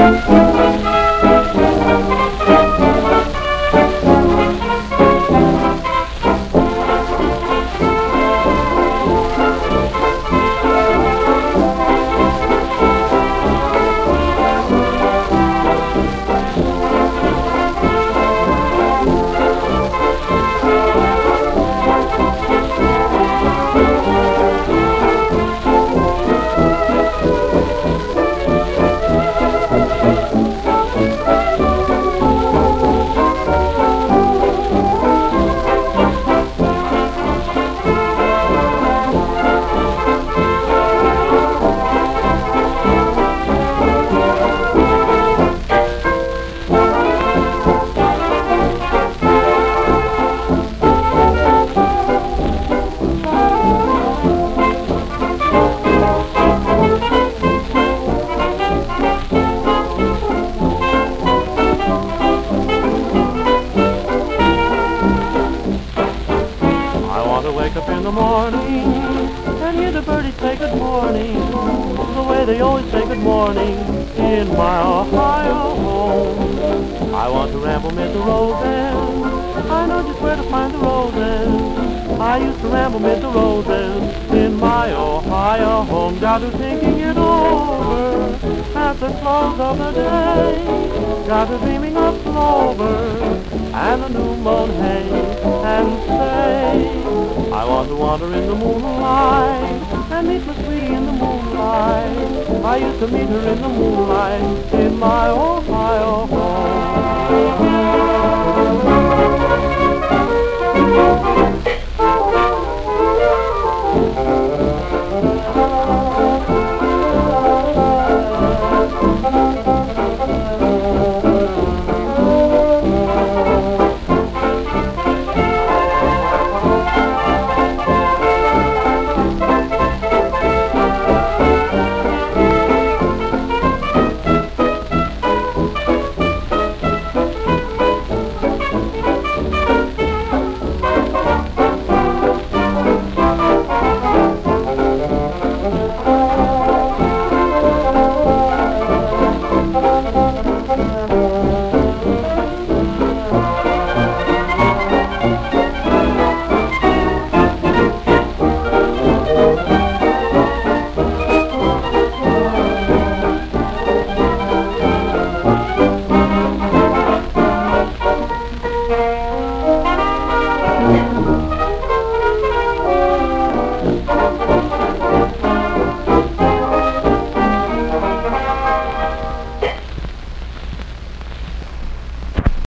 Wake up in the morning and hear the birdies say good morning, the way they always say good morning in my Ohio home. I want to ramble mid the roses, I know just where to find the roses. I used to ramble mid the roses in my Ohio home. Got to thinking it over at the close of the day. Got to dreaming of clover and the new mown hay, and say, I want to wander in the moonlight and meet my sweetie in the moonlight. I used to meet her in the moonlight in my Ohio home.